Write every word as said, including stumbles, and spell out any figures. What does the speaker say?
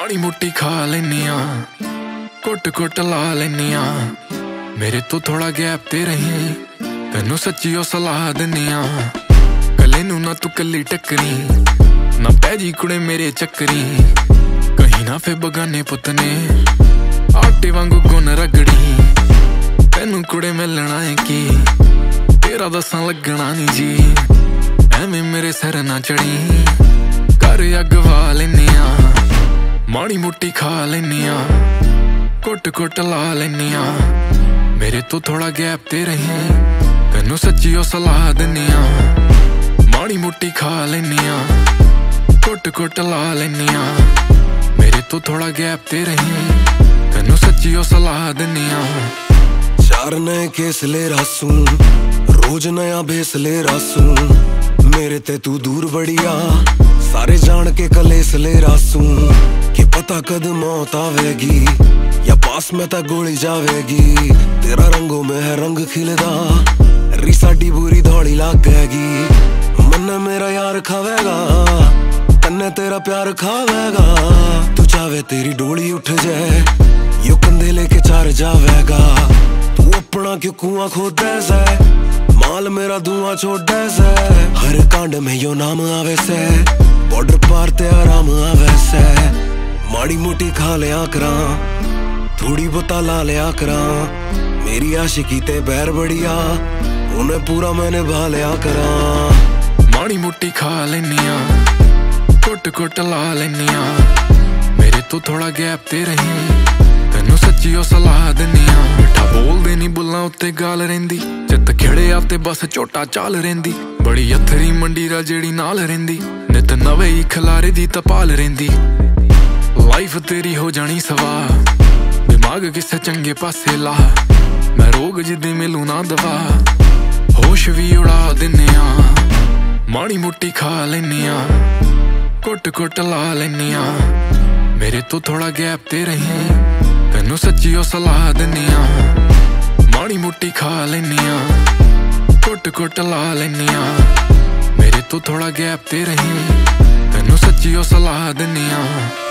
माड़ी मोटी खा लेनिया, कुट कुट ला लेनिया। मेरे तो थोड़ा गैप ते रही, तेनू सच्ची ओ सलाह दिनिया। कले नू ना तू कली टक्करी, ना पैजी कुड़े मेरे चक्करी। कहीं ना फे बगाने पुत ने आटे वांगू गुन रगड़ी। तेनू कुड़े मिलना है की तेरा दसा लगना नी जी। एवें मेरे सिर ना चढ़ी, कर अगवा लेनिया। माड़ी मोटी खा लेनिया, कुट कुट ला लेनिया। मेरे तो थोड़ा गैप ते रही, तेनू सच्ची ओ सलाह दिनिया। माड़ी मोटी खा लेनिया, कुट कुट ला लेनिया। मेरे तो थोड़ा गैप ते रही, तेनू सच्ची ओ सलाह दिनिया। चार नए केस ले रासू, रोज नया भेस ले रासू। मेरे ते तू दूर बढ़िया, सारे जान के कलेस ले रासू। कि पता कद मौत आवेगी, या पास में ता गोली जावेगी। तेरा रंगों में है रंग खिलदा, री साडी बुरी धौली लागेगी। मन मेरा यार खावेगा, तन्ने तेरा प्यार खावेगा। तू चाहे तेरी डोली उठ जाए, यो कंधे लेके चार जावेगा। तू अपना क्यों कुआं खोदे से, माल मेरा धुआं छोड़े से। हर कांड में यो नाम आवे से, बॉर्डर पार ते आराम आवे से। माड़ी मोटी खा लिया करा, थोड़ी बोता ला लिया करा। मेरी आशिकी ते बैर बढ़िया, उन्हें पूरा मैंने भा लिया करा। माड़ी मोटी खा लेनिया, कुट कुट ला लेनिया। मेरे तो थोड़ा गैप ते रही, तेनू सच्ची ओ सलाह दिनिया। मिठा बोलदे नी बुल्लां उत्ते गाल रहिंदी, चित खिड़े आते बस झोटा चाल रहिंदी। बड़ी अथरी मंडी रा जेड़ी नाल रहिंदी, नित नवे ही खलारे दी तपाल रहिंदी। लाइफ तेरी हो जानी सवा, दिमाग किसे चंगे पासे ला। मैं रोग जिदे मिलू ना दवा, होश भी उड़ा दिनिया। माड़ी मोटी खा लेनिया, कुट कुट ला लेनिया। मेरे तो थोड़ा गैप ते रही, तेनू सच्ची ओ सलाह दिनिया। माड़ी मोटी खा लेनिया, कुट कुट ला लेनिया। मेरे तो थोड़ा गैप ते रही, तेनू सच्ची ओ सलाह दिनिया।